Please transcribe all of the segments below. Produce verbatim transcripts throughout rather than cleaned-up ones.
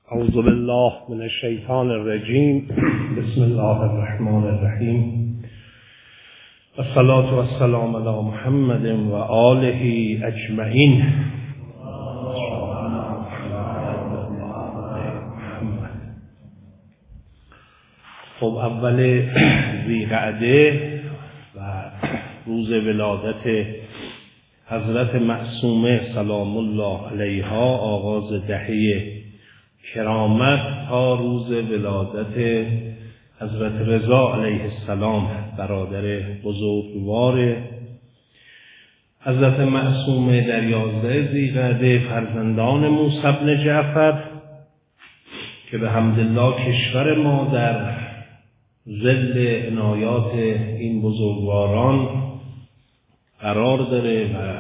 اعوذ بالله من الشیطان الرجیم. بسم الله الرحمن الرحیم. الصلاة والسلام علی محمد و آله اجمعین. خب اول ذی‌قعده و روز ولادت حضرت معصومه سلام الله علیها، آغاز دهه کرامت تا روز ولادت حضرت رضا علیه السلام، برادر بزرگوار حضرت معصومه در یازده ذی‌قعده، فرزندان موسی بن جعفر که به حمدالله کشور ما در ظل عنایات این بزرگواران قرار داره و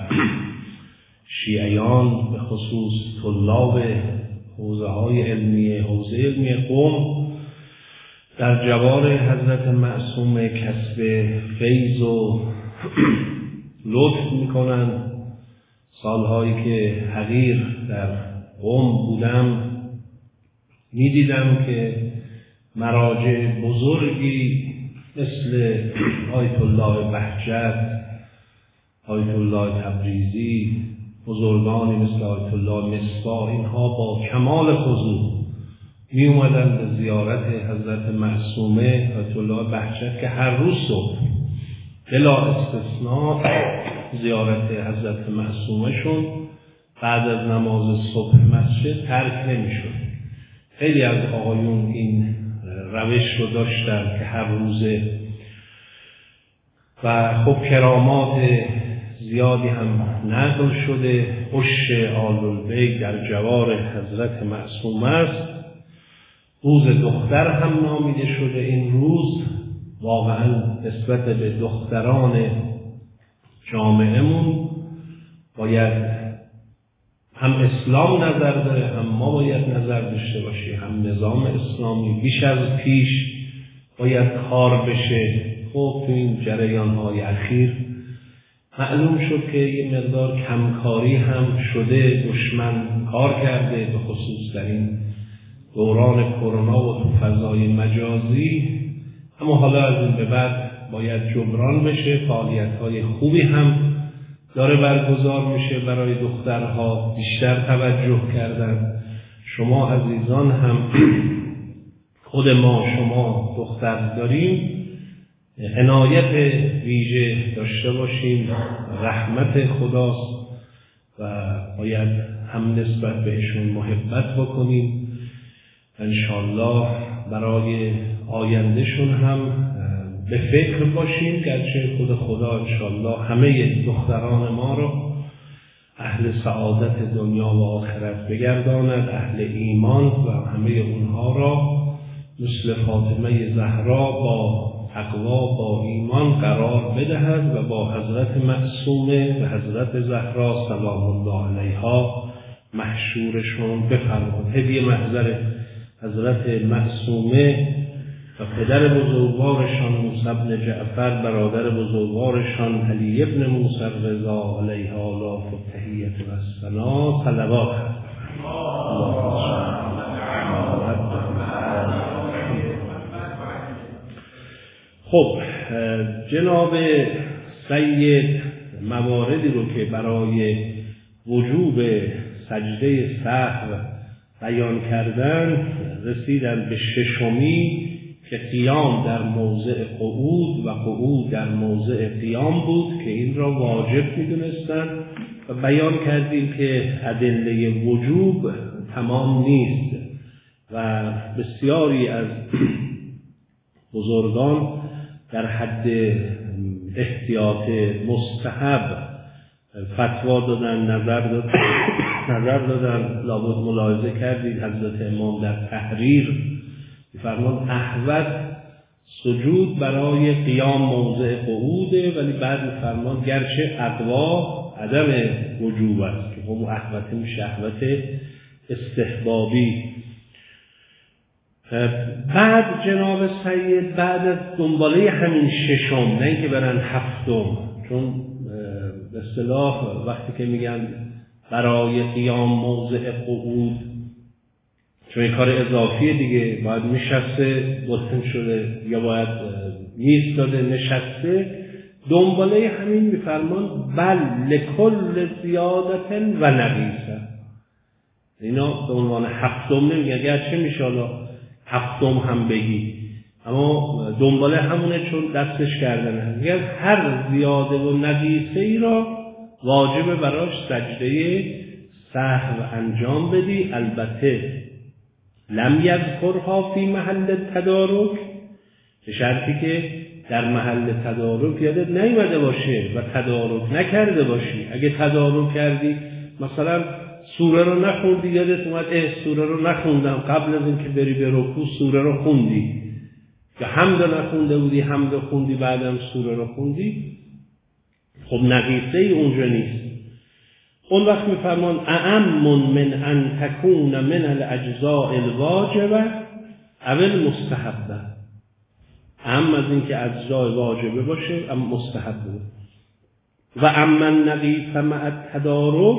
شیعیان به خصوص طلاب حوزه های علمی حوزه علمی قم در جوار حضرت معصومه کسب فیض و لطف میکنن. سالهایی که حقیر در قم بودم میدیدم که مراجع بزرگی مثل آیت الله بهجت، آیت الله تبریزی، بزرگانی مثل آیت الله مصباح، اینها با کمال خضوع می اومدن به زیارت حضرت معصومه. آیت الله بهجت که هر روز صبح بلا استثناء زیارت حضرت معصومه شون بعد از نماز صبح مسجد ترک نمیشد. خیلی از آقایون این روش رو داشتن که هر روزه و خب کرامات زیادی هم نقل شده. عش آل البیت در جوار حضرت معصومه است. روز دختر هم نامیده شده. این روز واقعا نسبت به دختران جامعهمون باید هم اسلام نظر داره، هم ما باید نظر داشته باشیم، هم نظام اسلامی بیش از پیش باید کار بشه. خب تو این جریان‌های اخیر معلوم شد که یه مقدار کمکاری هم شده، دشمن کار کرده، به خصوص در این دوران کرونا و تو فضای مجازی. اما حالا از این به بعد باید جبران بشه. فعالیت‌های خوبی هم داره برگزار میشه برای دخترها، بیشتر توجه کردن. شما عزیزان هم خود ما شما دختر داریم، عنایت ویژه داشته باشیم. رحمت خداست و باید هم نسبت بهشون محبت بکنیم. انشالله برای آیندهشون هم به فکر باشیم، گرچه خود خدا انشالله همه دختران ما رو اهل سعادت دنیا و آخرت بگرداند، اهل ایمان و همه اونها را مثل فاطمه زهرا با تقوا با ایمان قرار بدهد و با حضرت معصومه و حضرت زهرا سلام الله علیها محشورشون بفرماید. هدیه محضر حضرت معصومه و پدر بزرگوارشان موسی بن جعفر، برادر بزرگوارشان علی ابن موسی رضا علیها لاف التحیة و الثنا، صلوات. خب جناب سید مواردی رو که برای وجوب سجده سهو بیان کردن رسیدن به ششمی که قیام در موضع قعود و قعود در موضع قیام بود که این را واجب می‌دونستند و بیان کردیم که ادله وجوب تمام نیست و بسیاری از بزرگان در حد احتیاط مستحب فتوا دادن، نظر دادن نظر دادن لابد ملاحظه کردید حضرت امام در تحریر فرمان احوط سجود برای قیام موضع قعوده، ولی بعد فرمان گرچه اقوا عدم وجوب است که همون احوط میشه احوط استحبابی. بعد جناب سید بعد از دنباله همین ششم، نه اینکه برن هفتم، چون به اصطلاح وقتی که میگن برای قیام موضع قعود چون این کار اضافیه دیگه، باید میشسته بلند شده یا باید میز داده نشسته. دنباله همین میفرمان بل لکل زیادت و نقیصه. اینا به عنوان هفتم نمیگن، گرچه میشه حالا هفتم هم بگی، اما دنباله همونه چون دستش کردنه. میگن هر زیاده و نقیصه ای را واجبه براش سجده سهو انجام بدی. البته لم یذکرها فی محل تدارک، به شرطی که در محل تدارک یادت نیامده باشه و تدارک نکرده باشی. اگه تدارک کردی، مثلا سوره رو نخوندی، یادت اومد اه سوره رو نخوندم، قبل از اینکه بری به رکوع سوره رو خوندی، یا حمد نخونده بودی حمد خوندی بعدم سوره رو خوندی، خب نقیصه ای اونجا نیست. اون وقت میفرمان اعم من ان تکون من الاجزاء الواجبه او المستحبه، اعم از این که اجزاء واجبه باشه اما مستحبه. و اما نقیصه مع التدارک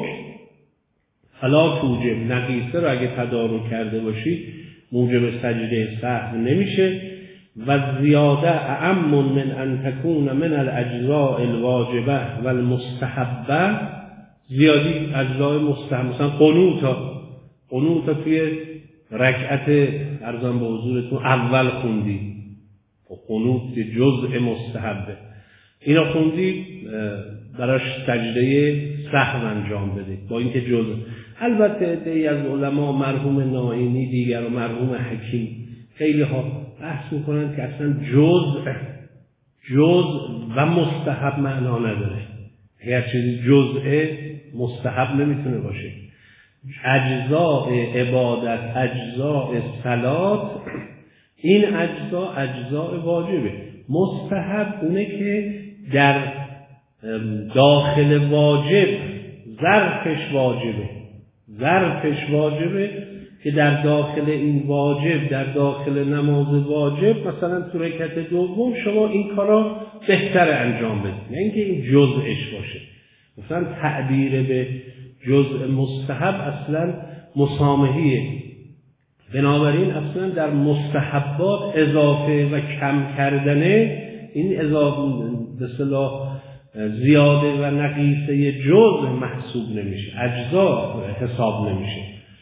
فلا توجب، نقیصه رو اگه تدارک کرده باشی موجب سجده سهو نمیشه. و زیاده اعم من ان تکون من الاجزاء الواجبه و المستحبه، زیادی اجزای مستحب، مثلا قنوتا قنوتا توی رکعت ارزم به حضورتون اول خوندی، قنوت جزء مستحبه، اینا خوندی براش سجده سهو انجام بده با اینکه جزء. البته عده‌ای از علما مرحوم نائینی دیگر و مرحوم حکیم خیلی ها بحث میکنن که اصلا جزء جزء و مستحب معنا نداره، هر چیزی جزء مستحب نمیتونه باشه. اجزاء عبادت، اجزاء صلات، این اجزا اجزاء واجبه. مستحب اونه که در داخل واجب ظرفش واجبه، ظرفش واجبه که در داخل این واجب، در داخل نماز واجب، مثلا تو رکعت دوم شما این کارا بهتر انجام بدید، نه اینکه این جزءش باشه. مثلا تعبیر به جزء مستحب اصلا مسامحیه، بنابراین اصلا در مستحبات اضافه و کم کردنه، این اضافه به اصطلاح زیاده و نقیصه جزء محسوب نمیشه، اجزا حساب نمیشه،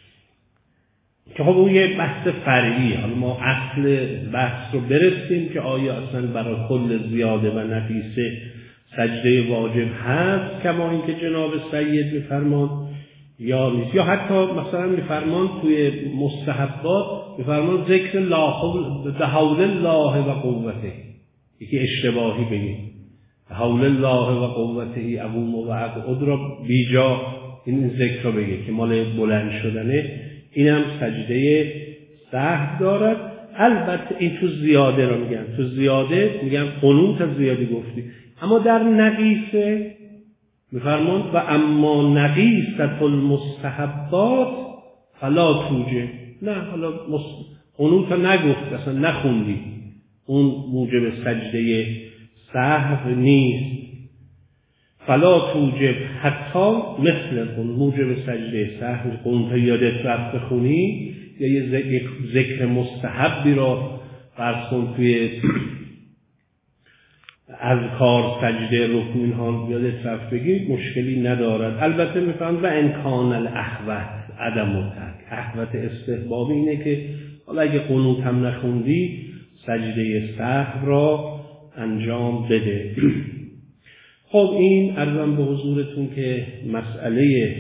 که خب اون یه بحث فرعیه. حالا ما اصل بحث رو برسیم که آیا اصلا برای کل زیاده و نقیصه سجده واجب هست کما اینکه جناب سید میفرمان یا نیست، یا حتی مثلا میفرمان توی مستحبات میفرمان ذکر لا حول الله و قوته، یکی اشتباهی بگید حول الله و قوته اقوم و اقعد را بیجا این ذکر رو بگید که مال بلند شدنه، اینم سجده سهو دارد. البته این تو زیاده رو میگن، تو زیاده میگن قنوت زیادی گفتی، اما در نقیصه میفرمان و اما نقیصة المستحبات فلا توجب، نه حالا قنوت نگفت اصلا نخوندی، اون موجب سجده سهو نیست. فلا توجب حتی مثل اون موجب سجده سهو، قنوت یادت رفت بخونی یا یه ذکر مستحبی را فرض کن توی اذکار سجده رکوع اینها یادت رفت بگی مشکلی ندارد. البته میفهمم و امکان الاحوط عدم الترک، احوط استحبابی اینه که حالا اگه قنوت هم نخوندی سجده سهو را انجام بده. خب این عرضم به حضورتون که مسئله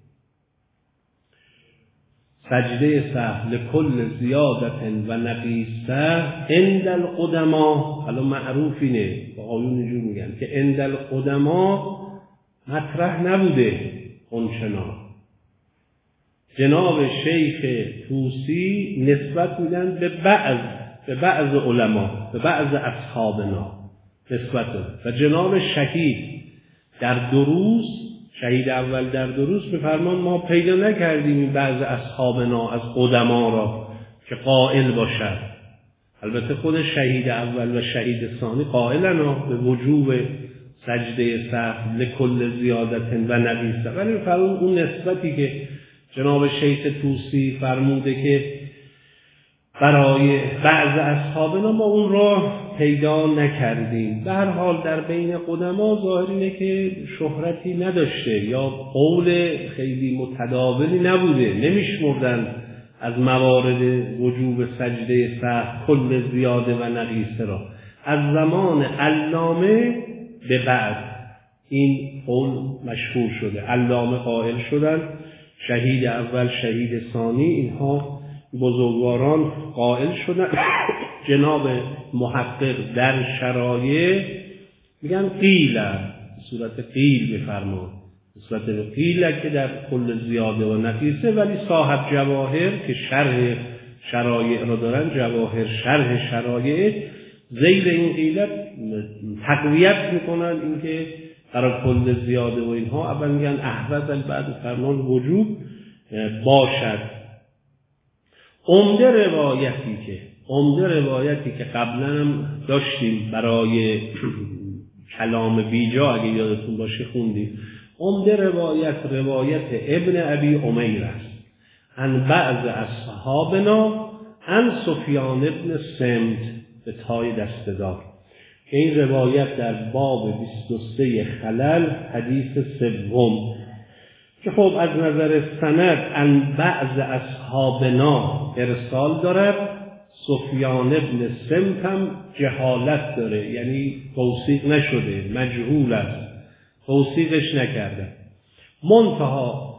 سجده سهو لکل زیادت و نقیصه عند القدما، حالا معروف اینه با آیون اینجور میگن که عند القدما مطرح نبوده اونچنان. جناب شیخ طوسی نسبت میدن به بعض به بعض علما، به بعض اصحابنا نسبت داد. و جناب شهید در دروس، شهید اول در دروس میفرمان ما پیدا نکردیم این بعض اصحابنا از قدما را که قائل باشد. البته خود شهید اول و شهید ثانی قائلن به وجوب سجده سهو لکل زیادت و نقیصه، ولی میفرمان اون نسبتی که جناب شیخ طوسی فرموده که برای بعض اصحابنا ما اون راه پیدا نکردیم. به هر حال در بین قدما ظاهر اینه که شهرتی نداشته یا قول خیلی متداولی نبوده، نمیشمردن از موارد وجوب سجده سهو کل زیاده و نقیصه را. از زمان علامه به بعد این قول مشهور شده، علامه قائل شدن، شهید اول، شهید ثانی، اینها بزرگواران قائل شدن. جناب محقق در شرایع میگن قیل، صورت قیل بفرمان، صورت قیل که در کل زیاده و نقیصه، ولی صاحب جواهر که شرح شرایع را دارن، جواهر شرح شرایع، ذیل این قیل تقویت میکنن اینکه برای کل زیاده و اینها اول میگن احوذ بعد فرمان وجوب باشد. عمده روایتی که عمده روایتی که قبلا هم داشتیم برای کلام بیجا، اگه یادتون باشه خوندیم، عمده روایت روایت ابن ابی امیر است عن بعض اصحابنا عن سفیان ابن سمت به تای دستدار، که این روایت در باب بیست و سه خلل حدیث سوم، که خب از نظر سند عن بعض اصحابنا ارسال دارد. سفیان ابن سمت هم جهالت داره، یعنی توثیق نشده، مجهول است، توثیقش نکرده. منتها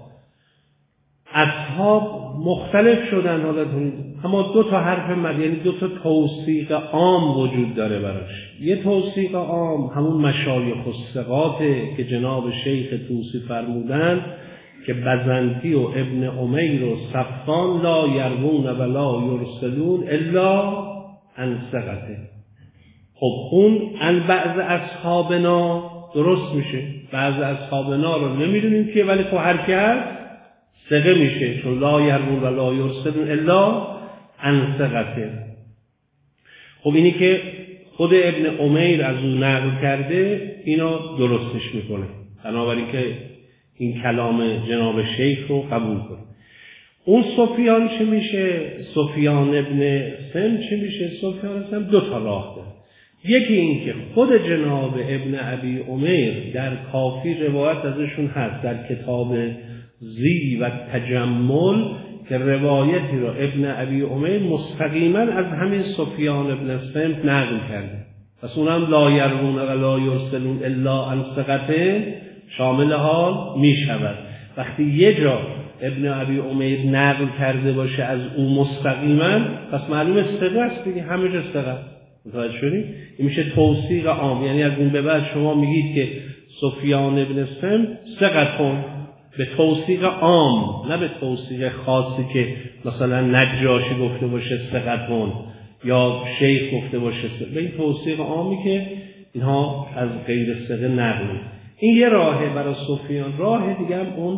اصحاب مختلف شدن، حالا اما دو تا حرف مد، یعنی دو تا توثیق عام وجود داره براش. یه توثیق عام همون مشایخ الثقاته که جناب شیخ طوسی فرمودن که بزنتی و ابن امیر و صفان لا یروون و لا یرسلون الا عن ثقته. خب اون عن بعض اصحابنا درست میشه، بعض اصحابنا رو نمیدونیم که، ولی تو هر کی هست ثقه میشه، چون لا یروون و لا یرسلون الا عن ثقته. خب اینی که خود ابن امیر از اون نقل کرده اینو درستش میکنه، بنابراین که این کلام جناب شیخ رو قبول کنه. اون سفیان چه میشه؟ سفیان ابن سم چه میشه؟ سفیان سم دو تا راه داره. یکی این که خود جناب ابن ابی امیر در کافی روایت ازشون هست در کتاب زی و تجمل، که روایتی رو ابن ابی امیر مستقیما از همین سفیان ابن سم نقل کرده. پس اونم لا یرون و لا یرسلون الا عن ثقته شامل حال می شود. وقتی یه جا ابن ابی امیر نقل کرده باشه از اون مستقیما، پس معلومه ثقه است دیگه، همه جا ثقه. متوجه شدید؟ این میشه توثیق عام، یعنی از اون به بعد شما میگید که سفیان ابن سم ثقتون به توثیق عام، نه به توثیق خاصی که مثلا نجاشی گفته باشه ثقتون یا شیخ گفته باشه، به این توثیق عامی که اینها از غیر ثقه نقل. این یه راهه برای سفیان. راه دیگه هم اون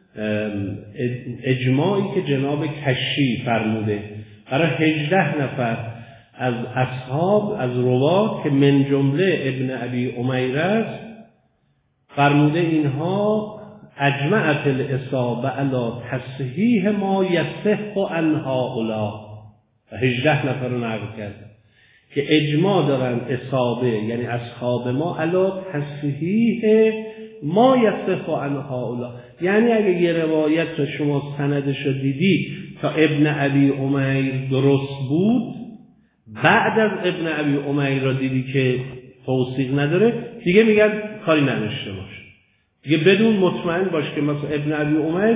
اجماعی که جناب کشی فرموده برای هجده نفر از اصحاب از روات که من جمله ابن ابی امیر است، فرموده اینها اجمعت الاصابه علی تصحیح ما یصح عنها اولا، و هجده نفر رو نقل کرده که اجماع دارن اصابه یعنی اصحاب ما علی تصحیح ما یصح عنها اولا، یعنی اگه یه روایت رو شما سندش رو دیدی تا ابن ابی امیر درست بود، بعد از ابن ابی امیر رو دیدی که توثیق نداره، دیگه میگن کاری نداشته باش، دیگه بدون مطمئن باش که مثلا ابن ابی امیر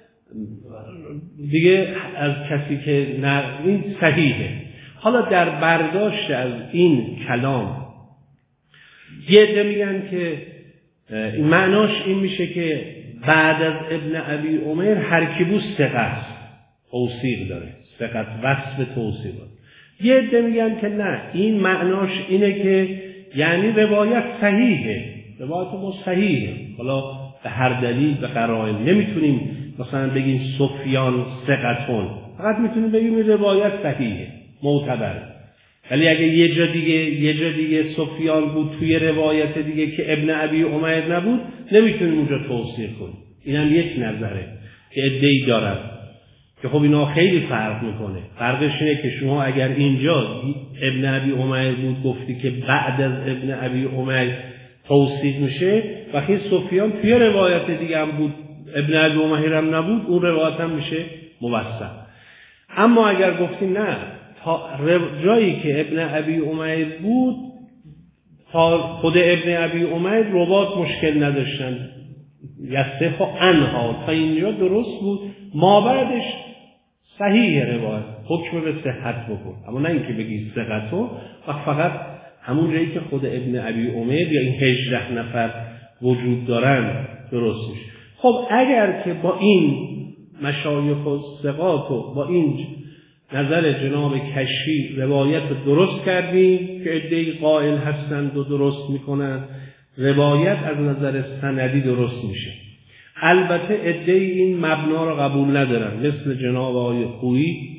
دیگه از کسی که نه این صحیحه. حالا در برداشت از این کلام یه عده میگن که معناش این میشه که بعد از ابن ابی امیر هر کی بود ثقه است، توثیق داره، ثقت وصف توثیق داره. یه عده میگن که نه، این معناش اینه که یعنی روایت صحیحه، روایت ما صحیحه، حالا به هر دلیل به قرائن نمیتونیم مثلا بگیم سفیان ثقتون، فقط میتونیم بگیم این روایت صحیحه، معتبره. ولی اگه یه جا دیگه یه جا دیگه سفیان بود توی روایت دیگه که ابن ابی امیر نبود، نمیتونیم اونجا توثیق کنیم. اینم یک نظره که ادعی دارن. که خب اینا خیلی فرق میکنه. فرقش اینه که شما اگر اینجا ابن ابی امیر بود گفتی که بعد از ابن ابی امیر توثیق میشه، وقتی سفیان توی روایت دیگه هم بود ابن ابی امیر هم نبود، اون روایت هم میشه موثق. اما اگر گفتی نه تا جایی که ابن ابی امیر بود تا خود ابن ابی امیر روات مشکل نداشتن، یصح عنها تا اینجا درست بود، ما بعدش صحیح روایت حکم به صحت بکن، اما نه اینکه بگی ثقتو و فقط همون جایی که خود ابن ابی امیر یا این هجده نفر وجود دارن درست میشه. خب اگر که با این مشایخ و ثقات و با این نظر جناب کشی روایت رو درست کردیم که عده‌ای قائل هستند و درست میکنن، روایت از نظر سندی درست میشه. البته عده‌ای این مبنا رو قبول ندارن، مثل جناب آقای خویی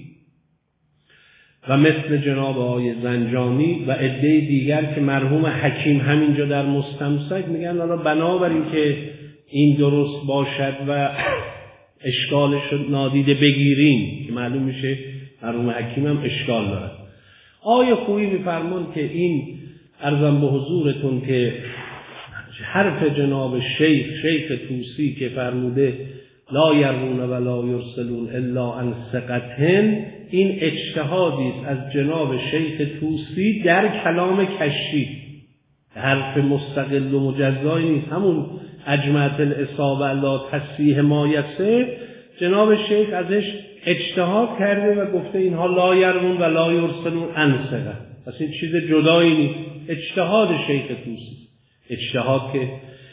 و مثل جناب آقای زنجانی و عده‌ای دیگر که مرحوم حکیم همینجا در مستمسک میگن حالا بنابراین که این درست باشد و اشکالش رو نادیده بگیریم که معلوم میشه مرحوم حکیم هم اشکال دارد. آقای خویی میفرمان که این عرضم به حضورتون که حرف جناب شیخ شیخ طوسی که فرموده لا یرون و لا یرسلون الا عن ثقتهم، این اجتهادی است از جناب شیخ طوسی در کلام کشی، حرف مستقل و مجزایی نیست. همون اجمعت الاصابه الا تصحیح ما یصح جناب شیخ ازش اجتهاد کرده و گفته اینها لا یرون و لا یرسلون عن ثقه، پس این چیز جدایی نیست، اجتهاد شیخ طوسی، اجتهاد که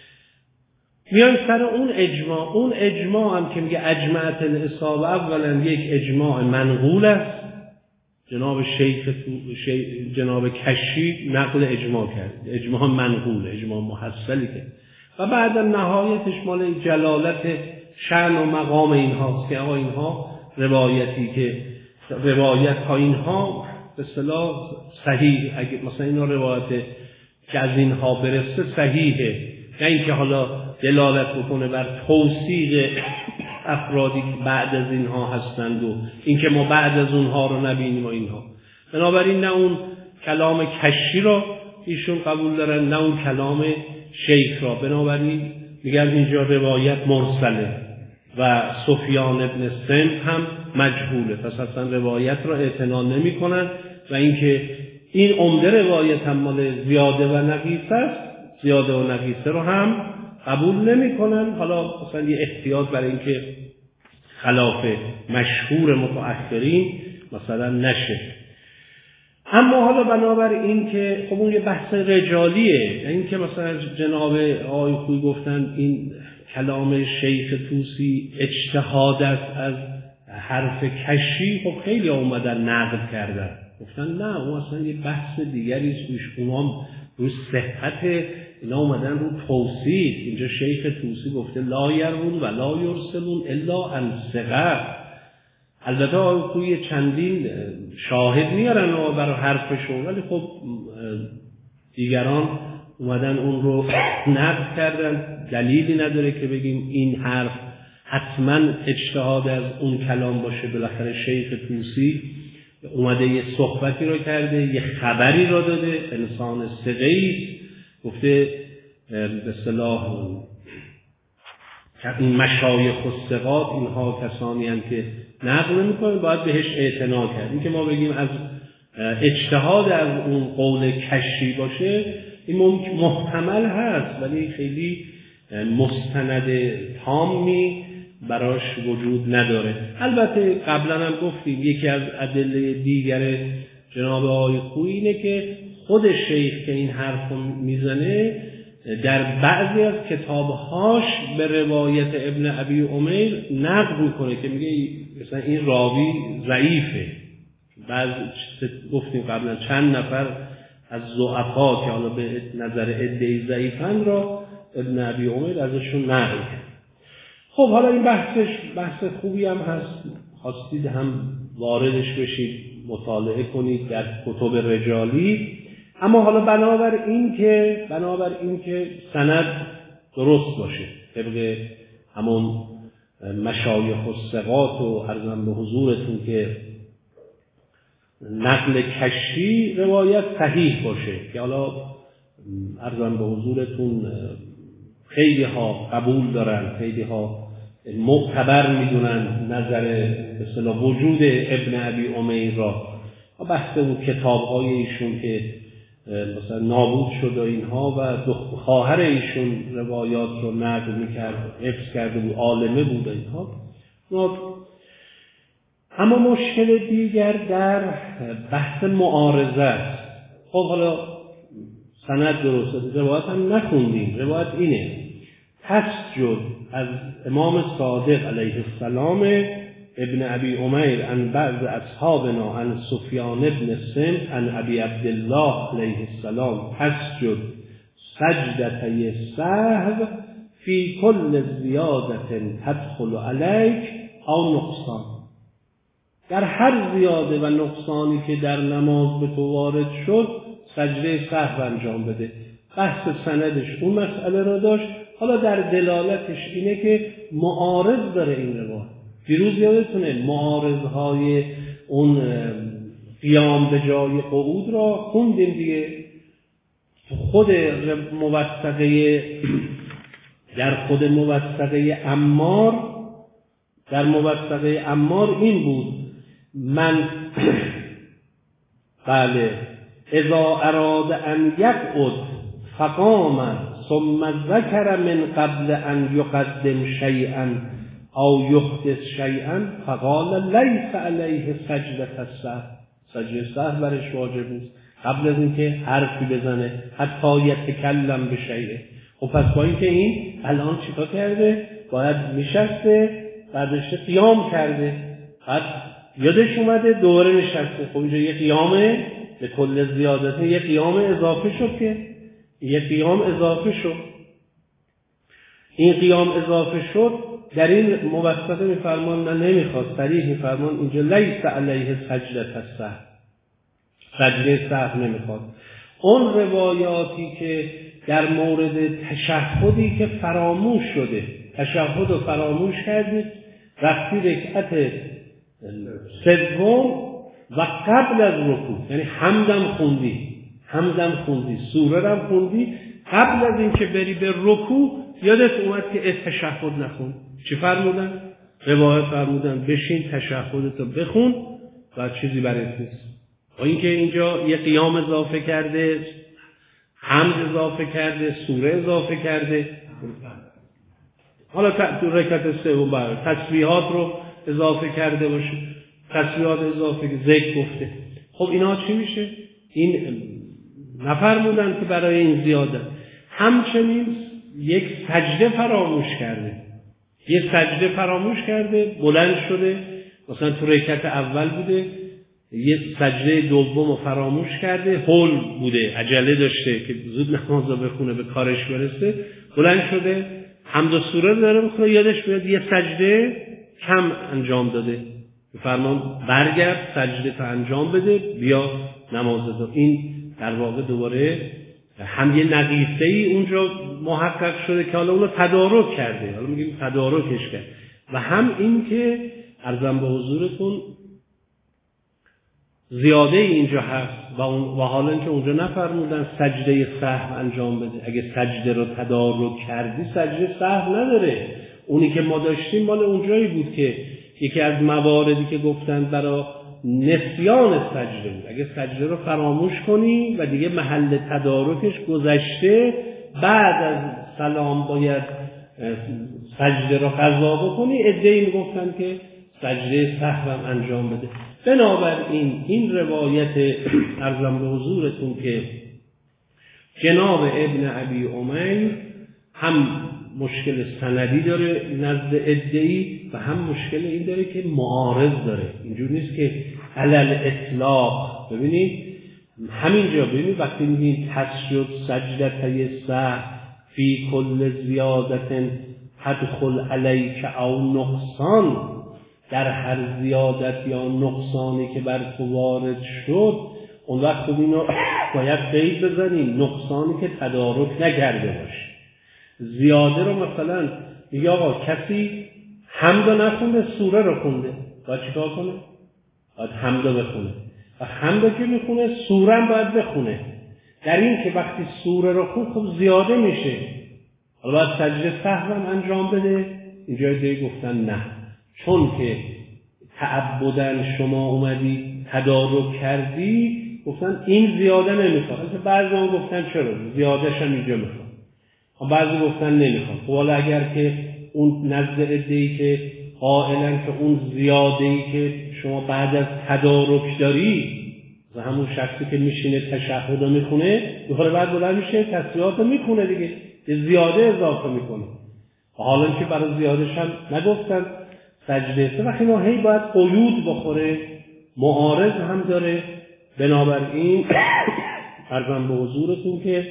میان سر اون اجماع. اون اجماع هم که میگه اجمعت الاصابه اولا یک اجماع منقول است، جناب شیخ شیخ جناب کشی نقل اجماع کرد، اجماع منقول، اجماع محصلی که و بعد نهایتش مال جلالت شأن و مقام اینهاست که آقا اینها روایتی که روایت ها اینها به اصطلاح صحیح، اگه مثلا اینا روایت که از اینها برسته صحیحه، نه اینکه حالا دلالت بکنه بر توثیق افرادی که بعد از اینها هستند و اینکه ما بعد از اونها رو نبینیم و اینها. بنابراین نه اون کلام کشی را ایشون قبول دارن نه اون کلام شیخ را، بنابراین میگن اینجا روایت مرسله و سفیان ابن سن هم مجهوله، پس اصلا روایت را اعتنا نمی کنن و اینکه این عمده روایت هم مال زیاده و نقیصه است، زیاده و نقیصه رو هم قبول نمی کنن. حالا مثلا یه احتیاط برای اینکه خلاف مشهور متأخرین مثلا نشه. اما حالا بنابر این که خب اون یه بحث رجالیه، این که مثلا جناب آقای خویی گفتن این کلام شیخ طوسی اجتهاد است از حرف کشی، خب خیلی اومدن نقد کردن گفتن نه اون اصلا یه بحث دیگری است، روش اونام روی صحت اینا اومدن رو توصیف. اینجا شیخ طوسی گفته لا یرون و لا یرسلون الا عن ثقه. البته آقای خویی چندین شاهد میارن و برای حرفشون، ولی خب دیگران اومدن اون رو نقد کردن. دلیلی نداره که بگیم این حرف حتما اجتهاد از اون کلام باشه. بالاخره شیخ طوسی اومده یه صحبتی رو کرده، یه خبری رو داده، انسان ثقه‌ای گفته به اصطلاح این مشایخ و ثقات اینها کسانی هستند که نقل میکنن باید بهش اعتنا کرد. این که ما بگیم از اجتهاد از اون قول کشی باشه این ممکن محتمل هست، ولی خیلی مستند تامی براش وجود نداره. البته قبلا هم گفتیم یکی از ادله دیگر جناب آقای خویی اینه که خود شیخ که این حرف میزنه در بعضی از کتابهاش به روایت ابن ابی امیر نقد میکنه که میگه مثلا این راوی ضعیفه. بعض گفتیم قبلا چند نفر از ضعفا که حالا به نظر عده‌ای ضعیفن را ابن ابی امیر ازشون نقل کرد. خب حالا این بحثش بحث خوبی هم هست، خواستید هم واردش بشید مطالعه کنید در کتب رجالی. اما حالا بنابر این که بنابر این که سند درست باشه طبق همون مشایخ و ثقات و عرضم به حضورتون که نقل کشفی روایت صحیح باشه که حالا عرضم به حضورتون خیلی ها قبول دارن، خیلی ها معتبر میدونن نظر به اصطلاح وجود ابن ابی امیر را و بحث اون کتاب‌های ایشون که مثلا نابود شد و اینها و خواهر ایشون روایات رو نقل میکرد، حفظ کرده بود، عالمه بود اینها. اما مشکل دیگر در بحث معارضه است. خب حالا سند درسته، روایت هم نخوندیم. روایت اینه: تسجد از امام صادق علیه السلام ابن ابی امیر عن بعض اصحابنا عن سفیان ابن سمت عن ابی عبدالله علیه السلام تسجد سجدتی سهو فی کل زیادت تدخل علیک او نقصان. در هر زیاده و نقصانی که در نماز به تو وارد شد سجده سهو انجام بده. بحث سندش اون مسئله را داشت. حالا در دلالتش اینه که معارض داره این روایت. دیروز یادتونه معارضهای اون قیام به جای قعود را خوندیم دیگه. خود موثقه در خود موثقه عمار در موثقه عمار این بود: من بله اذا اراد ان یقعد فقام ثم ذکر من قبل ان یقدم شیئا او یحدث شیئا فقال لیس علیه سجدة السهو. سجده سهو برش واجب نیست قبل از اینکه حرفی بزنه، حتی یتکلم به شیء. خب پس با اینکه این الان چیکار کرده؟ باید میشسته، بعدش قیام کرده، بعد یادش اومده دوباره نشسته. خب اینجا یه قیامه به کل زیادته، یه قیام اضافه شد که یه قیام اضافه شد. این قیام اضافه شد در این موثقه میفرمان نه نمیخواد، صریح میفرمان اینجا لیس علیه سجدة السهو، سجده سهو نمیخواد. اون روایاتی که در مورد تشهدی که فراموش شده، تشهد رو فراموش کردید، رفتی رکعت سوم و قبل از رکوع، یعنی حمدم خوندی حمدم خوندی سوره هم خوندی، قبل از اینکه بری به رکوع یادت اومد که تشهد نخون. چی فرمودن؟ روایت فرمودن بشین تشهدتو بخون و چیزی برات نیست. با اینکه اینجا یه قیام اضافه کرده، حمد اضافه کرده، سوره اضافه کرده، حالا تو رکعت سوم بر تسبیحات رو اضافه کرده باشه، تسبیحات اضافه ذکر گفته. خب اینا چی میشه؟ این نفرمودن که برای این زیاده. همچنین یک سجده فراموش کرده، یک سجده فراموش کرده، بلند شده، مثلا تو رکعت اول بوده، یک سجده دوم رو فراموش کرده، هول بوده، عجله داشته که زود نماز رو بخونه به کارش برسه، بلند شده حمد و سوره داره بخونه، یادش بیاد یه سجده کم انجام داده، فرمان برگرد سجده تا انجام بده بیا نماز دار. این در واقع دوباره هم یه نقیصه‌ای اونجا محقق شده که حالا اونو تدارک کرده، حالا میگیم تدارکش کرد، و هم این که عرضم به حضورتون زیاده اینجا هست و, و حالا اینکه اونجا نفرمودن سجده سهو انجام بده. اگه سجده رو تدارک کردی سجده سهو نداره. اونی که ما داشتیم مال اونجایی بود که یکی از مواردی که گفتن برای نسیان سجده بود. اگه سجده رو فراموش کنی و دیگه محل تدارکش گذشته، بعد از سلام باید سجده رو قضا بکنی، عده‌ای میگفتن که سجده سهو هم انجام بده. بنابراین این روایت عرضم به حضورتون که جناب ابن ابی امیر هم مشکل سندی داره نزد عده‌ای و هم مشکل این داره که معارض داره. اینجور نیست که علل اطلاق. ببینید همینجا ببینید وقتی میگیم تسجد سجدتی سهو فی کل زیادت تدخل علیک او نقصان، در هر زیادت یا نقصانی که بر تو وارد شد، اون وقت خود اینو باید قید بزنیم نقصانی که تدارک نکرده باشه. زیاده رو مثلا میگه آقا کسی حمد نخونده، سوره رو خونده، باید چیکار کنه؟ باید حمد بخونه و حمد که میخونه سوره هم باید بخونه. در این که وقتی سوره رو خون خب زیاده میشه، حالا باید سجده سهو هم انجام بده. اینجا دیگه گفتن نه، چون که تعبدن شما اومدی تدارک کردی، گفتن این زیاده نمیخواد. البته بعضی هم گفتن چرا زیادهش هم اینجا میخواد، اما بعضی گفتن نمیخواد. خب حالا اگر که اون نزد عده‌ای که قائلن که اون زیاده‌ای که شما بعد از تدارک داری، و همون شخصی که میشینه تشهد رو میخونه، بخوره بعد بلند میشه تسبیحات رو میخونه دیگه، زیاده اضافه میکنه. حالا که برای زیادش هم نگفتن سجده سه، وقتی ما هی باید قیود بخوره، معارض هم داره. بنابراین عرضم به حضورتون که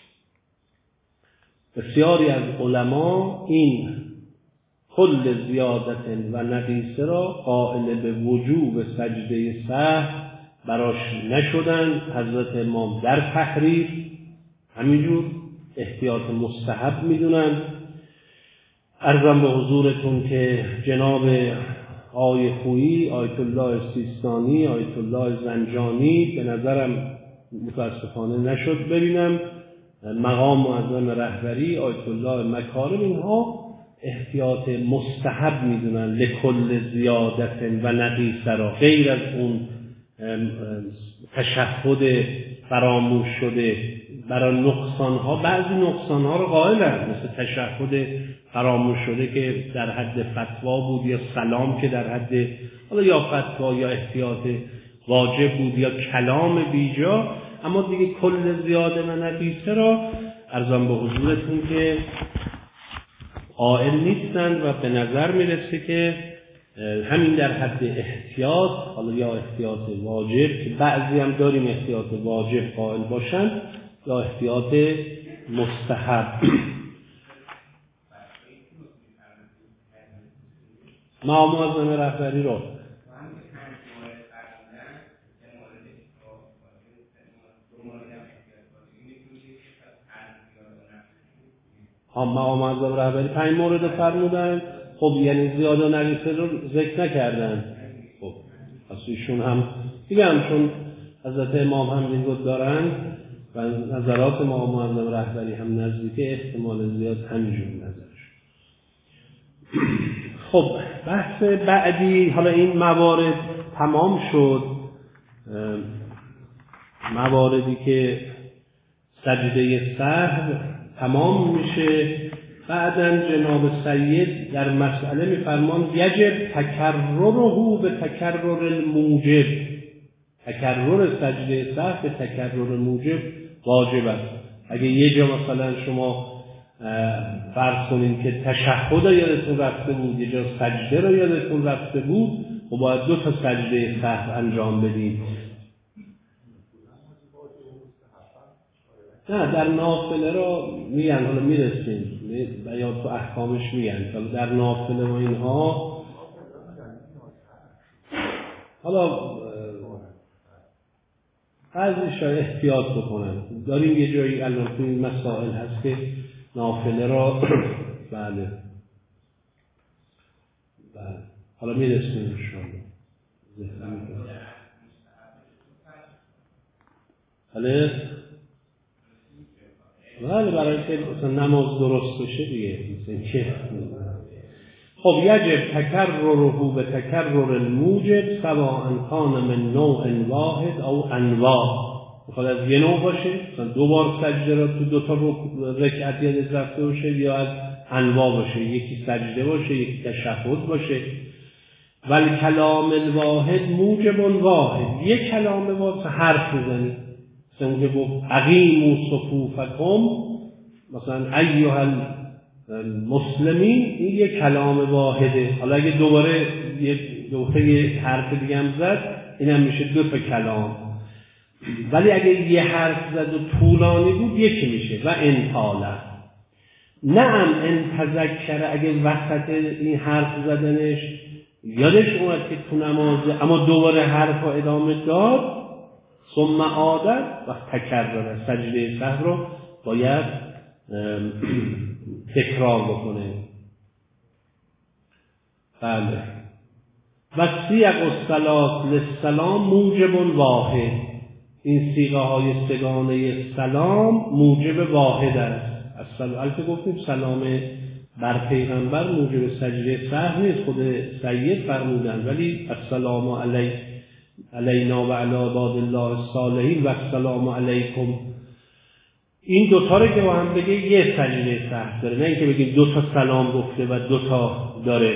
بسیاری از علما این کل زیادت و نقیصه را قائل به وجوب سجده سهو براش نشدن. حضرت امام در تحریر همینجور احتیاط مستحب میدونن. عرضم به حضورتون که جناب آقای خویی، آیت الله سیستانی، آیت الله زنجانی، به نظرم متاسفانه نشد ببینم، مقام معظم رهبری، آیت الله مکارم، اینها احتیاط مستحب میدونن لکل زیادت و نقیصه را، غیر از اون تشهد فراموش شده برای نقصانها. بعضی نقصانها رو قائلن، مثل تشهد فراموش شده که در حد فتوا بود، یا سلام که در حد حالا یا فتوا یا احتیاط واجب بود، یا کلام بیجا. اما دیگه کل زیاده و نقیصه را عرضم به حضورتون که قائل نیستند و به نظر میرسه که همین در حد احتیاط، حالا یا احتیاط واجب که بعضی هم داریم احتیاط واجب قائل باشن، یا احتیاط مستحب. مقام معظم رهبری رو ها مقام معظم رهبری پنج مورد فرمودن. خب یعنی زیاده و نقیصه رو ذکر نکردن. خب پس ایشون هم دیگم چون حضرت امام هم این گفت دارن و نظرات مقام معظم رهبری هم نزدیکه، احتمال زیاد همینجور نظرش. خب بحث بعدی، حالا این موارد تمام شد، مواردی که سجده سهو تمام میشه. بعداً جناب سید در مسئله میفرمان یجب تکرره به تکرر الموجب، تکرر سجده سهو به تکرر موجب واجب است. اگه یه جا مثلا شما فرض کنین که تشهد رو یادتون رفته بود، یه جا سجده رو یادتون رفته بود، و باید دو تا سجده سهو انجام بدید. نه در نافله را میگن، حالا میرسیم بیان تو احکامش میگن، حالا در نافله و اینها حالا بعضی شاید احتیاط بکنن. داریم یه جایی الان تو این مسائل هست که نافله را بله بله حالا میرسیم انشاءالله. بله بله برای که مثلا نماز درست بشه دیگه مثلا چه. خب یجب تکرره به تکرر الموجب سواء کان من نوع واحد او انواع. میخواد از یه نوع باشه، مثلا دو بار سجده را تو دو تا رکعت یادت رفته باشه، یا از انواع باشه، یکی سجده باشه یکی تشهد باشه. ولی کلام الواحد موجب واحد، یک کلام واحد حرف بزنی، مثلا که گفت اقیموا صفوفکم، مثلا ایها المسلمین، این یک کلام واحده. حالا اگه دوباره یه دوباره یه حرف دیگه هم زد، این هم میشه دو تا کلام. ولی اگه یه حرف زد و طولانی بود یکی میشه و انطاله. نعم ان تذکر، اگه وسط این حرف زدنش یادش اومد که تو نمازه اما دوباره حرف رو ادامه داد، ثم عادت و تکرر سجده سهو رو باید تکرار بکنه. بله. و سیغ الصلاة للسلام موجب واحد. این صیغه های سگانه سلام موجب واحد است. السلام البته گفتیم سلام بر پیغمبر موجب سجده سهو نیست، خود سید فرمودن، ولی السلام علی علینا و علی عباد الله الصالحین و السلام علیکم، این دوتا رو که با هم بگه یه سجده سهو داره، نه اینکه بگیم دو تا سلام گفته و دو تا داره.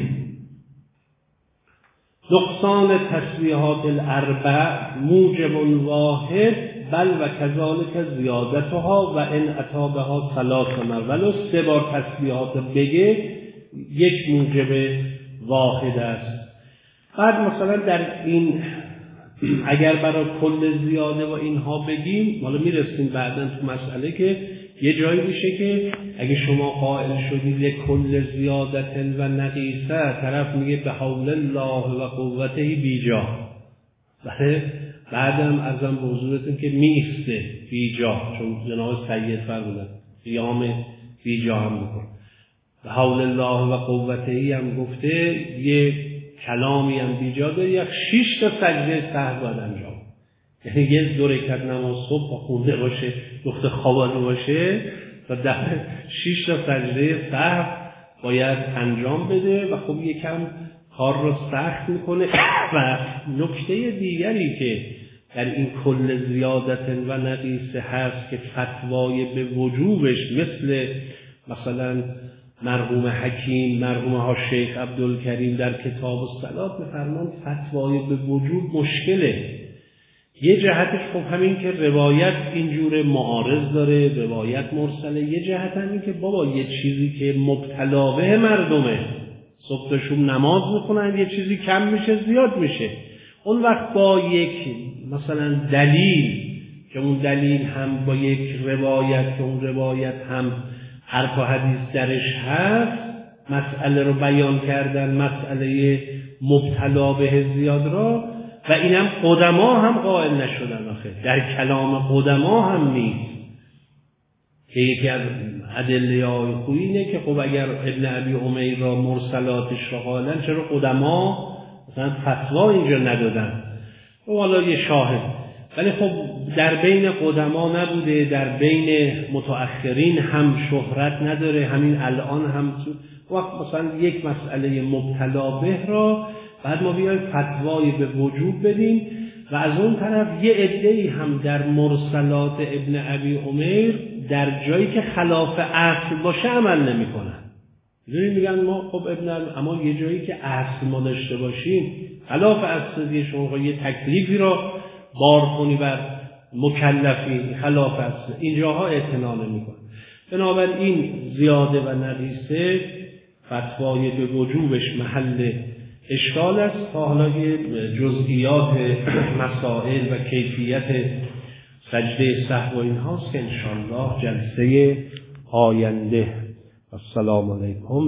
نقصان تسبیحات الاربع موجب واحد بل و کذالک زیادتها و ان اتی بها ثلاث مرات، ولو سه بار تسبیحات بگه یک موجب واحد است. بعد مثلا در این اگر برای کل زیاده و اینها بگیم، حالا میرسیم بعداً تو مسئله که یه جایی میشه که اگه شما قائل شدید یک کل زیادت و نقیصه، طرف میگه به حول الله و قوته بیجا، بله بعدم ازم به حضورتون که میسته بیجا، چون جناب سید فرمودن قیام بیجا هم میکنه، به حول الله و قوته هم گفته، یه کلامی هم بیجا داره، یک شیش تا سجده سهو باید انجام، یعنی یه دو رکعت نماز صبح خونده باشه، دختر خواباده باشه، تا ده شیش تا سجده سهو باید انجام بده و خب یکم کار رو سخت میکنه. و نکته دیگری که در این کل زیادت و نقیصه هست که فتوای به وجوبش مثل مثلا مرحوم حکیم، مرحوم ها شیخ عبدالکریم در کتاب الصلاة می‌فرمایند فتوای به وجوب مشکله. یه جهتش خب همین که روایت اینجور معارض داره، روایت مرسله، یه جهت همین که بابا یه چیزی که مبتلا به مردمه، صبحشون نماز میخونن، یه چیزی کم میشه زیاد میشه، اون وقت با یک مثلا دلیل که اون دلیل هم با یک روایت که اون روایت هم هر تا حدیث درش هست مسئله رو بیان کردن، مسئله مبتلا به زیاد را، و اینم قدما هم قائل نشدن، آخه در کلام قدما هم نیست که یکی از ادله های خوبی اینه که خب اگر ابن ابی امیر را مرسلاتش را قائلن، چرا قدما مثلا فتوا اینجا ندادن؟ و حالا یه شاهد، ولی خب در بین قدما نبوده، در بین متأخرین هم شهرت نداره، همین الان هم تو وقت مثلا یک مسئله مبتلا به را بعد ما بیایم فتوای به وجوب بدیم، و از اون طرف یه عده‌ای هم در مرسلات ابن ابی امیر در جایی که خلاف اصل باشه عمل نمی‌کنن. یعنی میگن ما خب ابن اما یه جایی که اصل ما داشته باشیم، خلاف اصل دیگه شما یه تکلیفی را بار کنی بر مکلفین، خلاف اصل اینجاها اعتنا نمی‌کنن. بنابراین زیاده و نقیصه فتوای به وجوبش محل اشکال است. تا حالا جزئیات مسائل و کیفیت سجده سهو و اینهاست که انشاءالله جلسه آینده. السلام علیکم.